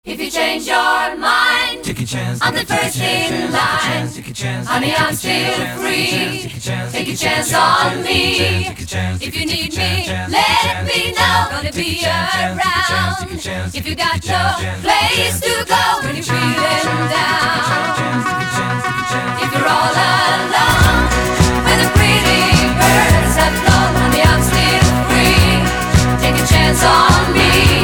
If you change your mind, take a chance. I'm the first in line. Honey, I'm still free. Take a chance on me. If you need me, let me know. Gonna be around. If you got no place to go when you're feeling down. If you're all alone, when the pretty birds have flown, honey, I'm still free. Take a chance on me.